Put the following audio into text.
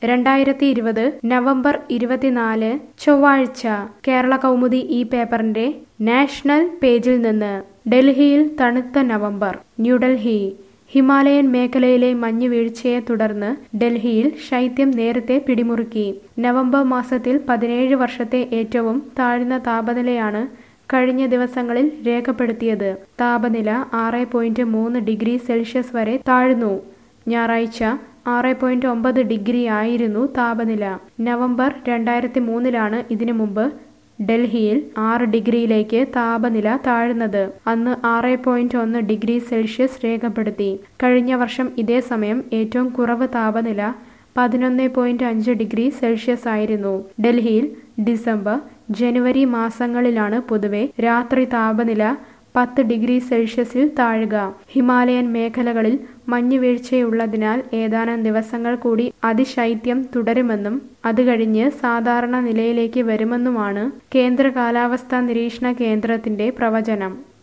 2020 November 24 ചൊവ്വാഴ്ച കേരള കൗമുദി ഈ പേപ്പറിന്റെ നാഷണൽ പേജിൽ നിന്ന് ഡൽഹിയിൽ തണുത്ത നവംബർ. ന്യൂഡൽഹി ഹിമാലയൻ മേഖലയിലെ മഞ്ഞുവീഴ്ചയെ തുടർന്ന് ഡൽഹിയിൽ ശൈത്യം നേരത്തെ പിടിമുറുക്കി. നവംബർ മാസത്തിൽ 17 വർഷത്തെ ഏറ്റവും താഴ്ന്ന താപനിലയാണ് കഴിഞ്ഞ ദിവസങ്ങളിൽ രേഖപ്പെടുത്തിയത്. താപനില 6.3 ഡിഗ്രി സെൽഷ്യസ് വരെ താഴ്ന്നു. ഞായറാഴ്ച 6.9 ഡിഗ്രി ആയിരുന്നു താപനില. നവംബർ 2003 ഇതിനു മുമ്പ് ഡൽഹിയിൽ 6 ഡിഗ്രിയിലേക്ക് താപനില താഴ്ന്നത്. അന്ന് 6.1 ഡിഗ്രി സെൽഷ്യസ് രേഖപ്പെടുത്തി. കഴിഞ്ഞ വർഷം ഇതേ സമയം ഏറ്റവും കുറവ് താപനില 11.5 ഡിഗ്രി സെൽഷ്യസ് ആയിരുന്നു. ഡൽഹിയിൽ ഡിസംബർ, ജനുവരി മാസങ്ങളിലാണ് പൊതുവെ രാത്രി താപനില 10 ഡിഗ്രി സെൽഷ്യസിൽ താഴുക. ഹിമാലയൻ മേഖലകളിൽ മഞ്ഞുവീഴ്ചയുള്ളതിനാൽ ഏതാനും ദിവസങ്ങൾ കൂടി അതിശൈത്യം തുടരുമെന്നും അത് കഴിഞ്ഞ് സാധാരണ നിലയിലേക്ക് വരുമെന്നുമാണ് കേന്ദ്ര കാലാവസ്ഥാ നിരീക്ഷണ കേന്ദ്രത്തിന്റെ പ്രവചനം.